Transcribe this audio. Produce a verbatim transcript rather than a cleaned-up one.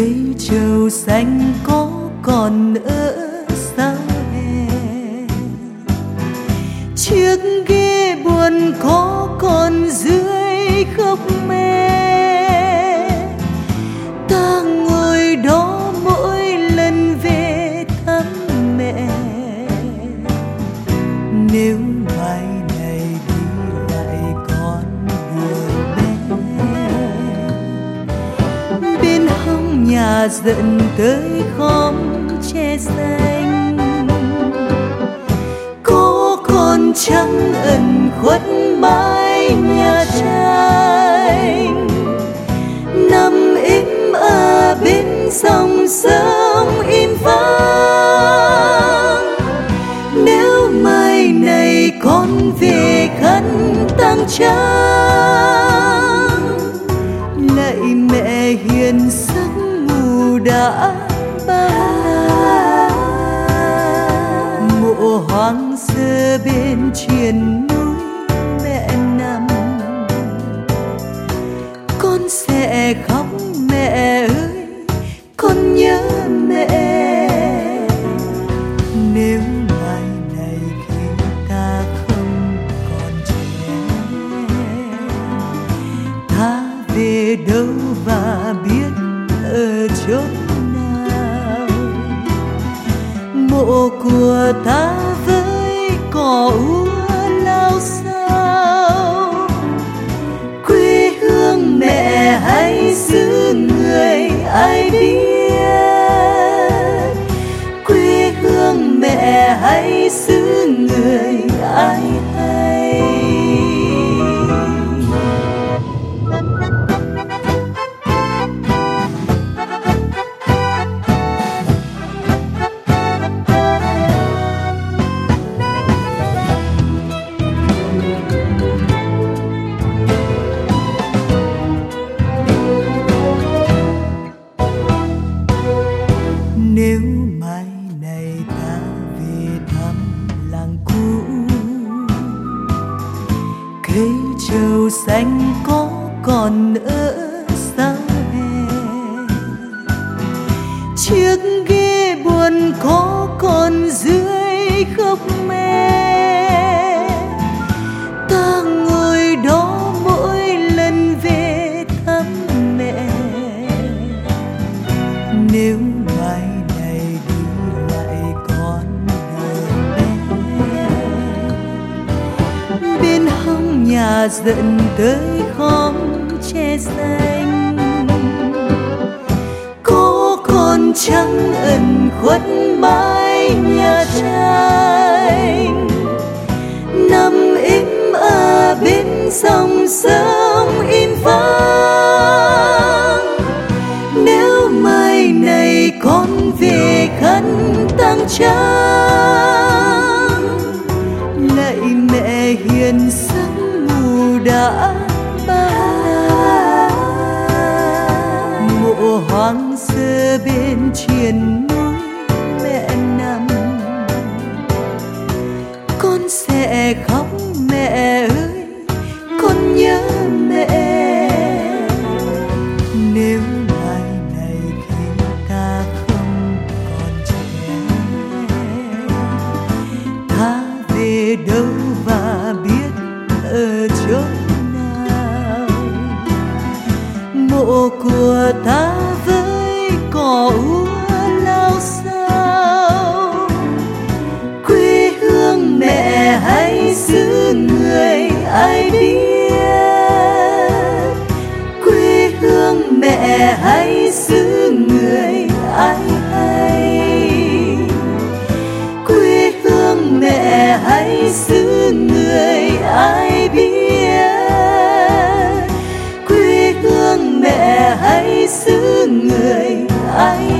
cây trầu xanh có còn ở sao hè, chiếc ghế buồn có còn dưới gốc me. Ta ngồi đó mỗi lần về thăm mẹ. Nếu mai này đi lại con buồn bé, bên hông nhà dẫn tới khóm tre xanh, có con trắng ẩn khuất mái nhà tranh, nằm im ở bên dòng sông im vắng. Nếu mai này con về khăn tang trắng, lạy mẹ hiền giấc ngủ đã bao. Mộ hoang sơ bên triền núi mẹ nằm, con sẽ khóc mẹ ơi, con nhớ mẹ. Nếu mai này khi ta không còn trẻ, ta về đâu và biết ở chỗ nào? Mộ của ta với cỏ úa lao sao, quê hương mẹ hãy giữ người ai biết, quê hương mẹ hãy giữ người ai hay. Nếu mai này ta về thăm làng cũ, cây trầu xanh có còn ở sao hè, chiếc ghế buồn có còn dưới gốc me. Ta ngồi đó mỗi lần về thăm mẹ. Nếu mai này đi lại con buồn bé, bên hông nhà dẫn tới khóm tre xanh, có con trắng ẩn khuất mái nhà tranh, nằm im ở bên dòng sông im vắng. Nếu mai này con về khăn tang trắng, lạy mẹ hiền giấc ngủ đã bao. Mộ hoang sơ bên triền núi mẹ nằm, con sẽ khóc mẹ ơi, con nhớ mẹ. Nếu mai này khi ta không còn trẻ, ta về đâu và biết ở chỗ nào? Mộ của ta với cỏ úa lao sao, quê hương mẹ hãy giữ người ai biết, quê hương mẹ hãy giữ người ai hay, quê hương mẹ hãy giữ người ai biết, quê hương mẹ hãy giữ người ai